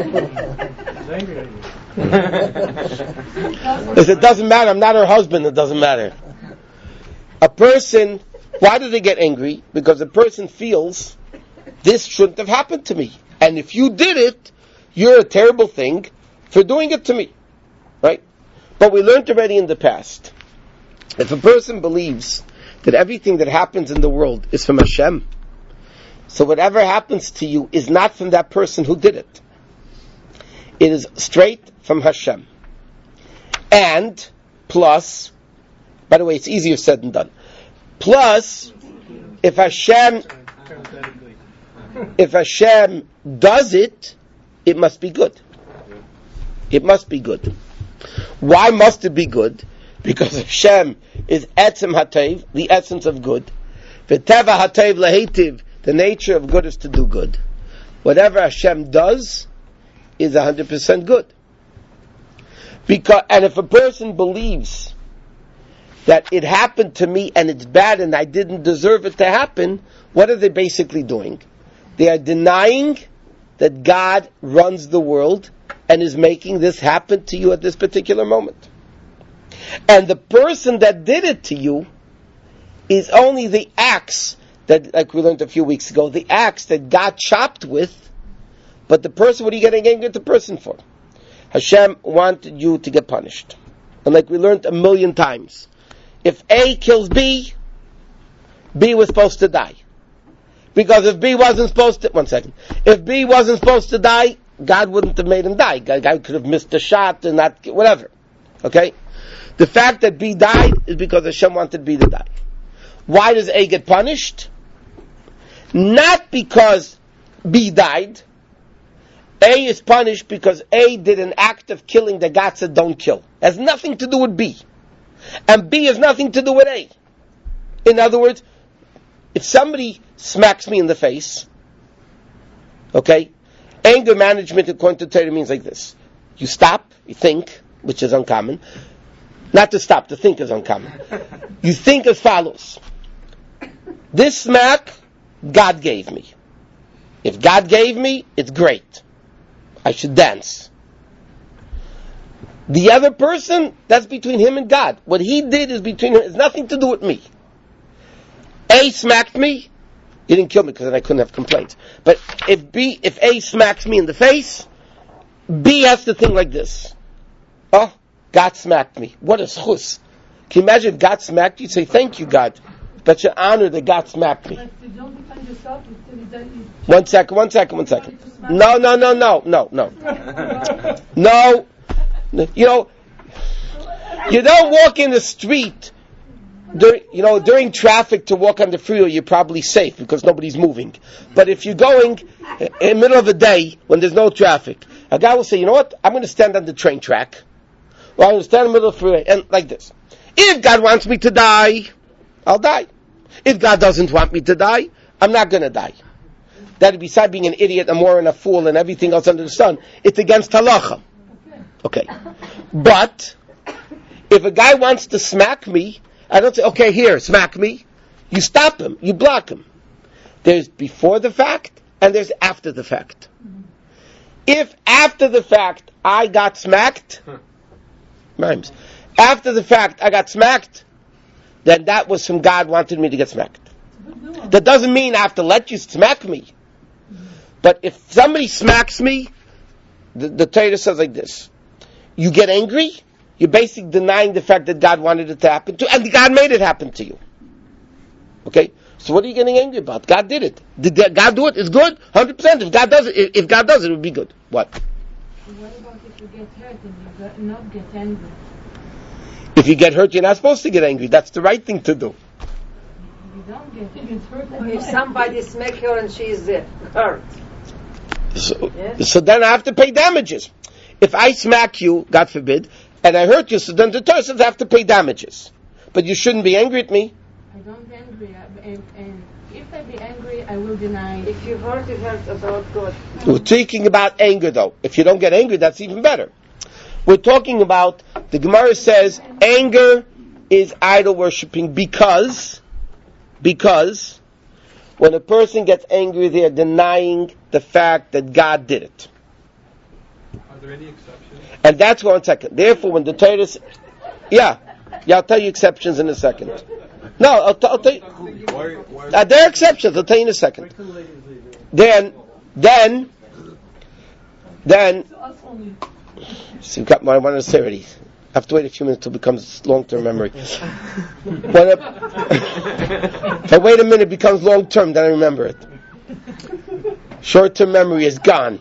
If it doesn't matter, I'm not her husband, it doesn't matter. A person, why do they get angry? Because a person feels, this shouldn't have happened to me. And if you did it, you're a terrible thing for doing it to me. Right? But we learned already in the past, if a person believes that everything that happens in the world is from Hashem, so whatever happens to you is not from that person who did it. It is straight from Hashem. And, plus, by the way, it's easier said than done. Plus, if Hashem, if Hashem does it, it must be good. It must be good. Why must it be good? Because Hashem is etzem hatev, the essence of good. V'teva hatev lahetiv, the nature of good is to do good. Whatever Hashem does is one hundred percent good. Because, and if a person believes that it happened to me and it's bad and I didn't deserve it to happen, what are they basically doing? They are denying that God runs the world and is making this happen to you at this particular moment. And the person that did it to you is only the axe that, like we learned a few weeks ago, the axe that God chopped with, but the person, what are you getting angry at the person for? Hashem wanted you to get punished. And like we learned a million times, if A kills B, B was supposed to die. Because if B wasn't supposed to, one second, if B wasn't supposed to die, God wouldn't have made him die. God, God could have missed a shot and not, whatever. Okay? The fact that B died is because Hashem wanted B to die. Why does A get punished? Not because B died. A is punished because A did an act of killing that God said don't kill. It has nothing to do with B. And B has nothing to do with A. In other words, if somebody smacks me in the face, okay, anger management according to Torah means like this. You stop, you think, which is uncommon. Not to stop, to think is uncommon. You think as follows. This smack, God gave me. If God gave me, it's great. I should dance. The other person, that's between him and God. What he did is between him. It's nothing to do with me. A smacked me. He didn't kill me because then I couldn't have complaints. But if B, if A smacks me in the face, B has to think like this. Oh, God smacked me. What a schus. Can you imagine if God smacked you? You'd say, thank you, God. That's your honor that God smacked me. One second, one second, one second. No, no, no, no, no, no. No. You know, you don't walk in the street, during, you know, during traffic to walk on the freeway, you're probably safe because nobody's moving. But if you're going in the middle of the day when there's no traffic, a guy will say, you know what, I'm going to stand on the train track. Or I'm going to stand in the middle of the freeway, and like this. If God wants me to die, I'll die. If God doesn't want me to die, I'm not going to die. That besides being an idiot, a moron, a fool, and everything else under the sun, it's against halacha. Okay. But, if a guy wants to smack me, I don't say, okay, here, smack me. You stop him. You block him. There's before the fact, and there's after the fact. If after the fact, I got smacked, rhymes. After the fact, I got smacked, then that was from God wanted me to get smacked. That doesn't mean I have to let you smack me. But if somebody smacks me, the, the Torah says like this. You get angry, you're basically denying the fact that God wanted it to happen to you, and God made it happen to you. Okay? So what are you getting angry about? God did it. Did God do it? It's good? one hundred percent. If God does it, if God does it, it would be good. What? What about if you get hurt and you got, not get angry? If you get hurt, you're not supposed to get angry. That's the right thing to do. You don't get, you get hurt. Or if somebody smack her and she's uh, hurt. So, Yes. so then I have to pay damages. If I smack you, God forbid, and I hurt you, so then the Torah says I have to pay damages. But you shouldn't be angry at me. I don't be angry, and, and if I be angry, I will deny. If you hurt, you hurt about God. We're talking about anger, though. If you don't get angry, that's even better. We're talking about, the Gemara says, anger is idol worshipping because, because, when a person gets angry, they are denying the fact that God did it. Are there any exceptions? And that's one second. Therefore, when the Torah, yeah, yeah, I'll tell you exceptions in a second. No, I'll, t- I'll tell you. Why, why Uh, there are exceptions. I'll tell you in a second. Then, then, then. See, you got my one of already. I have to wait a few minutes till it becomes long-term memory. When it, if I wait a minute, it becomes long-term, then I remember it. Short-term memory is gone.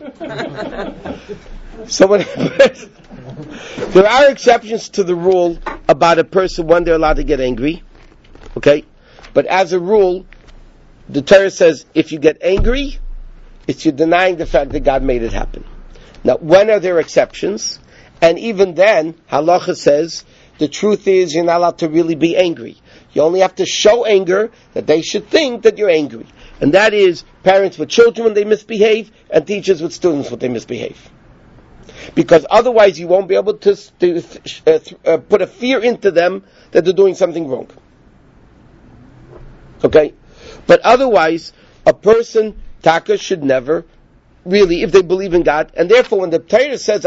So what there are exceptions to the rule about a person when they're allowed to get angry. Okay? But as a rule, the Torah says if you get angry, it's you're denying the fact that God made it happen. Now, when are there exceptions? And even then, halacha says, the truth is you're not allowed to really be angry. You only have to show anger that they should think that you're angry. And that is parents with children when they misbehave, and teachers with students when they misbehave. Because otherwise you won't be able to, to uh, uh, put a fear into them that they're doing something wrong. Okay? But otherwise, a person, taka, should never really, if they believe in God, and therefore when the Torah says,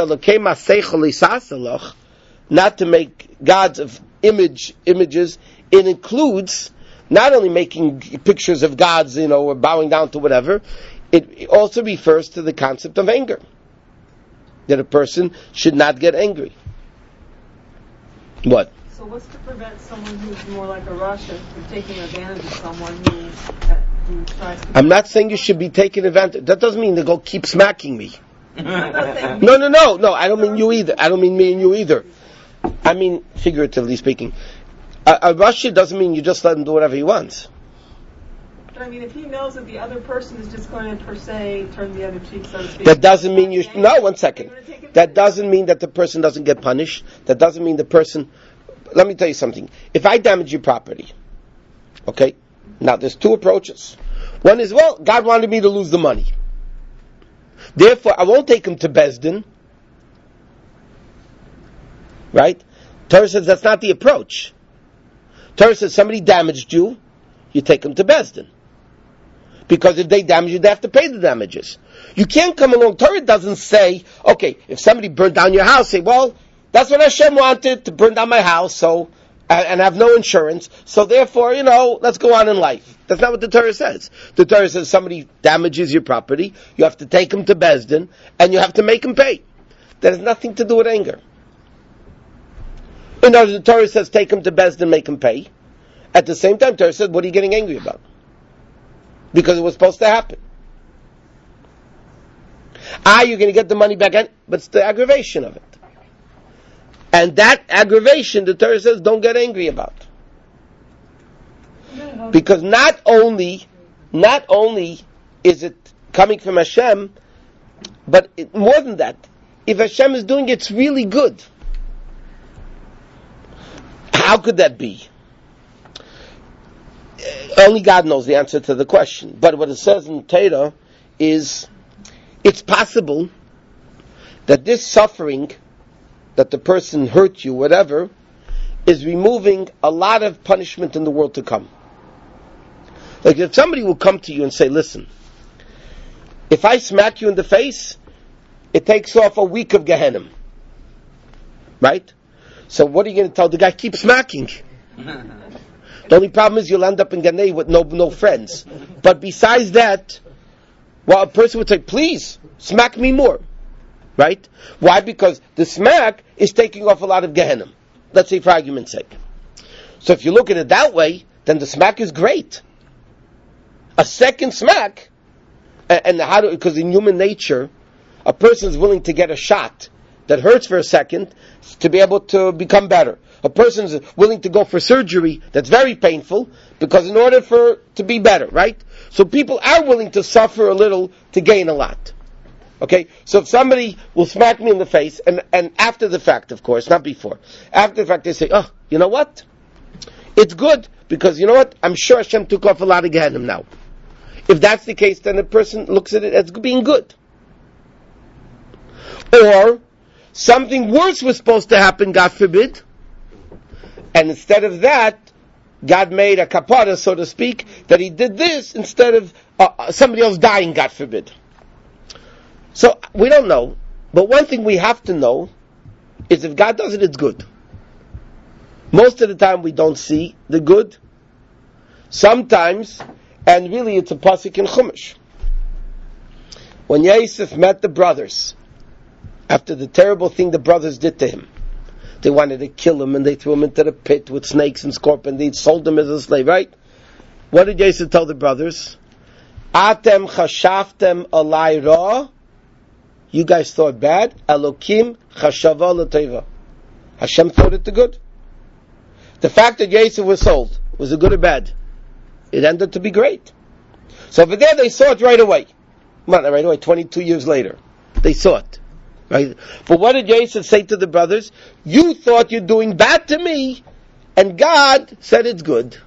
not to make gods of image images, it includes not only making pictures of gods, you know, or bowing down to whatever, it also refers to the concept of anger. That a person should not get angry. What? So what's to prevent someone who's more like a Rasha from taking advantage of someone who, uh, who tries to... I'm not saying you should be taking advantage. That doesn't mean to go keep smacking me. no, no, no, no. I don't mean you either. I don't mean me and you either. I mean, figuratively speaking. A, a Rasha doesn't mean you just let him do whatever he wants. But I mean, if he knows that the other person is just going to, per se, turn the other cheek, so to speak... That doesn't mean you... Sh- no, one second. That doesn't mean that the person doesn't get punished. That doesn't mean the person... Let me tell you something. If I damage your property, okay? Now, there's two approaches. One is, well, God wanted me to lose the money. Therefore, I won't take him to Beis Din. Right? Torah says that's not the approach. Torah says somebody damaged you, you take him to Beis Din. Because if they damage you, they have to pay the damages. You can't come along. Torah doesn't say, okay, if somebody burned down your house, say, well, that's what Hashem wanted, to burn down my house, so, and have no insurance, so therefore, you know, let's go on in life. That's not what the Torah says. The Torah says somebody damages your property, you have to take him to Beis Din, and you have to make him pay. That has nothing to do with anger. In other words, the Torah says take him to Beis Din, make him pay. At the same time, the Torah says, what are you getting angry about? Because it was supposed to happen. Ah, you're going to get the money back, but it's the aggravation of it. And that aggravation, the Torah says, don't get angry about. Because not only, not only is it coming from Hashem, but it, more than that, if Hashem is doing it, it's really good. How could that be? Only God knows the answer to the question. But what it says in Torah is, it's possible that this suffering, that the person hurt you, whatever, is removing a lot of punishment in the world to come. Like if somebody will come to you and say, listen, if I smack you in the face, it takes off a week of Gehenna. Right? So what are you going to tell the guy? Keep smacking. The only problem is you'll end up in Ganei with no no friends. But besides that, well, a person would say, please, smack me more. Right? Why? Because the smack is taking off a lot of Gehenna. Let's say for argument's sake. So if you look at it that way, then the smack is great. A second smack, and, and how do, because in human nature, a person is willing to get a shot that hurts for a second to be able to become better. A person is willing to go for surgery that's very painful because in order for to be better, right? So people are willing to suffer a little to gain a lot. Okay? So if somebody will smack me in the face, and, and after the fact, of course, not before, after the fact they say, oh, you know what? It's good, because you know what? I'm sure Hashem took off a lot of Gehenna now. If that's the case, then a person looks at it as being good. Or, something worse was supposed to happen, God forbid, and instead of that, God made a kapara, so to speak, that He did this instead of uh, somebody else dying, God forbid. So, we don't know, but one thing we have to know is if God does it, it's good. Most of the time we don't see the good. Sometimes, and really it's a pasuk in Chumash. When Yosef met the brothers, after the terrible thing the brothers did to him, they wanted to kill him and they threw him into the pit with snakes and scorpions. They sold him as a slave, right? What did Yosef tell the brothers? Atem chashaftem alai ra. You guys thought bad. Elokim chashava l'teva. Hashem thought it the good. The fact that Yosef was sold, was it good or bad? It ended to be great. So over there they saw it right away. Well, not right away, twenty-two years later. They saw it. Right? But what did Yosef say to the brothers? You thought you're doing bad to me, and God said it's good.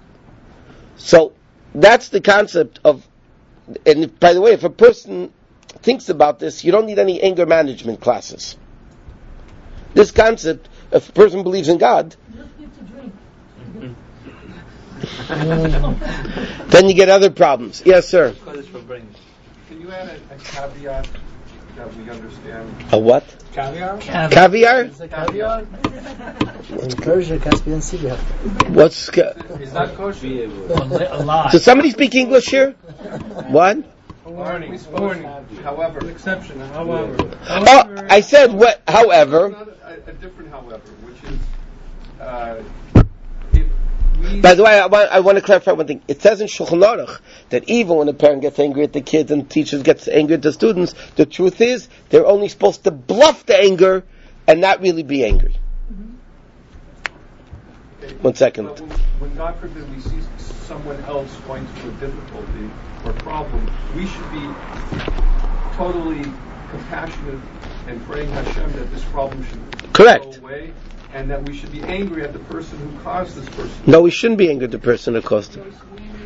So, that's the concept of, and if, by the way, if a person thinks about this, you don't need any anger management classes. This concept, if a person believes in God, Just need to drink. then you get other problems. Yes, sir. Can you add a, a caveat that we understand? A what? Caviar? Caviar? Caviar? In Persia, Caspian Sea, we have. What's ca- Is that kosher? A lot. Does somebody speak English here? What? Warning, warning. However, an exception. However, Oh, I said what? However, not a, a different however, which is uh, if we. by the way, I want, I want to clarify one thing. It says in Shulchan Aruch that even when a parent gets angry at the kids and teachers gets angry at the students, the truth is they're only supposed to bluff the anger and not really be angry. One second. But when, when God forbid we see someone else going through a difficulty or problem, we should be totally compassionate and praying Hashem that this problem should Correct. go away, and that we should be angry at the person who caused this person. No, we shouldn't be angry at the person who caused it.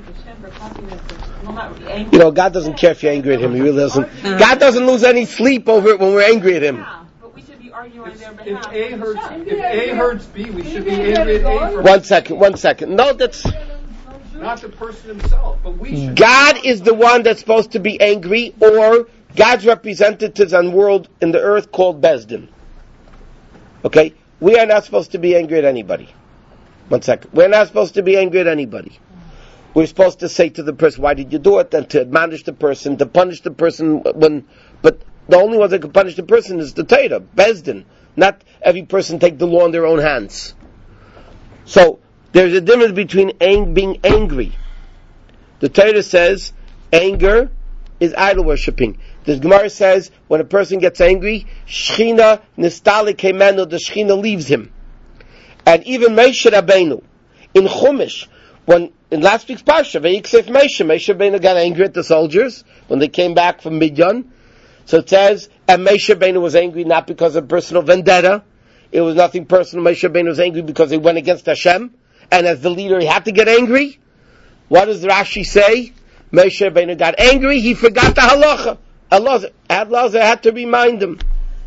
Well, not really angry. You know, God doesn't care if you're angry at him. He really doesn't. God doesn't lose any sleep over it when we're angry at him. Yeah, but we should be arguing on their If behalf. A hurts, if A hurts B, we should be angry at A for One second, one second. No, that's... not the person himself, but we should. God is the one that's supposed to be angry, or God's representatives on world in the earth called Bezdin. Okay? We are not supposed to be angry at anybody. One second. We're not supposed to be angry at anybody. We're supposed to say to the person, why did you do it? And to admonish the person, to punish the person when, but the only one that can punish the person is the Torah, Bezdin. Not every person take the law in their own hands. So, there's a difference between ang- being angry. The Torah says anger is idol worshipping. The Gemara says when a person gets angry, Shechina nistalik hemenu, the Shechina leaves him. And even Moshe Rabbeinu in Chumash, when in last week's parsha, Vayiksev Moshe, Moshe Rabbeinu got angry at the soldiers when they came back from Midian. So it says, and Moshe Rabbeinu was angry not because of personal vendetta. It was nothing personal. Moshe Rabbeinu was angry because he went against Hashem. And as the leader, he had to get angry. What does Rashi say? Moshe Rabbeinu got angry. He forgot the halacha. Allah, Allah had to remind him.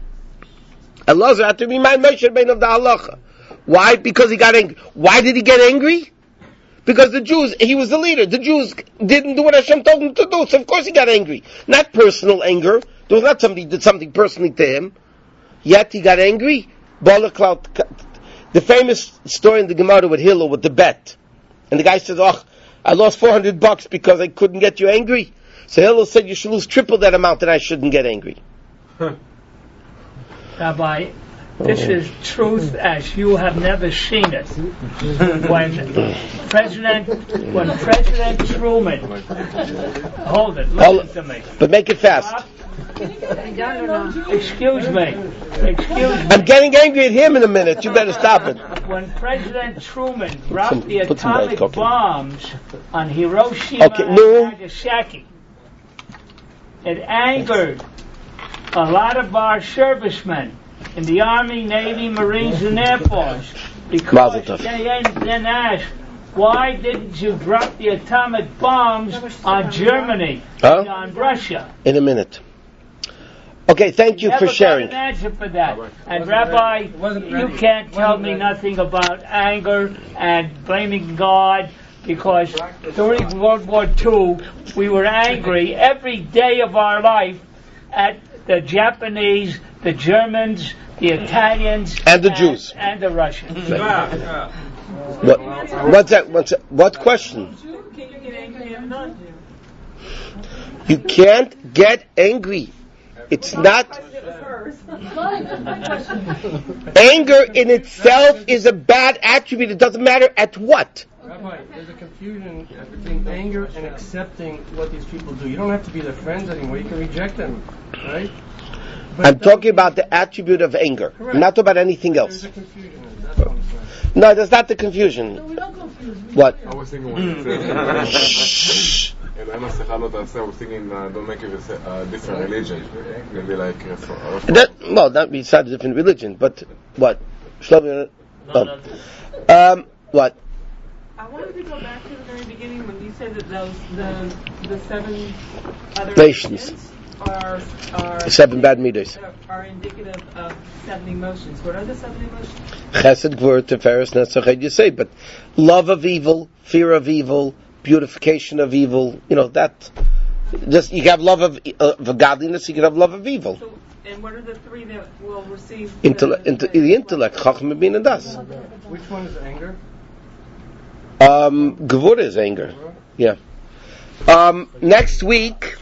Allah had to remind Moshe Rabbeinu of the halacha. Why? Because he got angry. Why did he get angry? Because the Jews, he was the leader. The Jews didn't do what Hashem told him to do. So of course he got angry. Not personal anger. There was not somebody did something personally to him. Yet he got angry. The famous story in the Gemara with Hillel with the bet. And the guy says, oh, I lost four hundred bucks because I couldn't get you angry. So Hillel said, you should lose triple that amount and I shouldn't get angry. Rabbi, this is truth as you have never seen it. When President, when President Truman, hold it, listen to me. But make it fast. Excuse me. Excuse me. I'm getting angry at him in a minute. You better stop it. When President Truman dropped Some- the put some atomic Diet Coke in. bombs on Hiroshima Okay, and no. Nagasaki, it angered a lot of our servicemen in the Army, Navy, Marines, and Air Force because Mazel tov. they then asked, why didn't you drop the atomic bombs on Germany Huh? and on Russia? In a minute. Okay, thank you Never for sharing. got an answer for that. And Rabbi, you can't tell me nothing about anger and blaming God, because during World War Two we were angry every day of our life at the Japanese, the Germans, the Italians, And the Jews. and the Russians. What? What's that? What's that? What question? Can you get angry and not do? You can't get angry. It's not. Anger in itself is a bad attribute. It doesn't matter at what. Rabbi, there's a confusion between anger and accepting what these people do. You don't have to be their friends anymore. You can reject them, right? But I'm talking about the attribute of anger. I'm not talking about anything else. There's a confusion. That's what I'm saying. No, that's not the confusion. What? I was thinking when it says, and I must have not I was thinking, uh, don't make it a uh, different religion. Maybe like, uh, for, uh, for That, well, not beside a different religion, but what? Shlomo, oh. Um, what? I wanted to go back to the very beginning when you said that those the the seven other Nations. nations. are are Seven bad meters. are indicative of seven emotions. What are the seven emotions? Chesed, Gvur, Tiferes, Netzach, you say, but love of evil, fear of evil, beautification of evil, you know, that, just, you can have love of, uh, of godliness, you can have love of evil. So, and what are the three that will receive Intellect, the, inte, the intellect, Chacham, Bin, and Das. Which one is anger? Um, Gvur is anger. Yeah. Um, next week,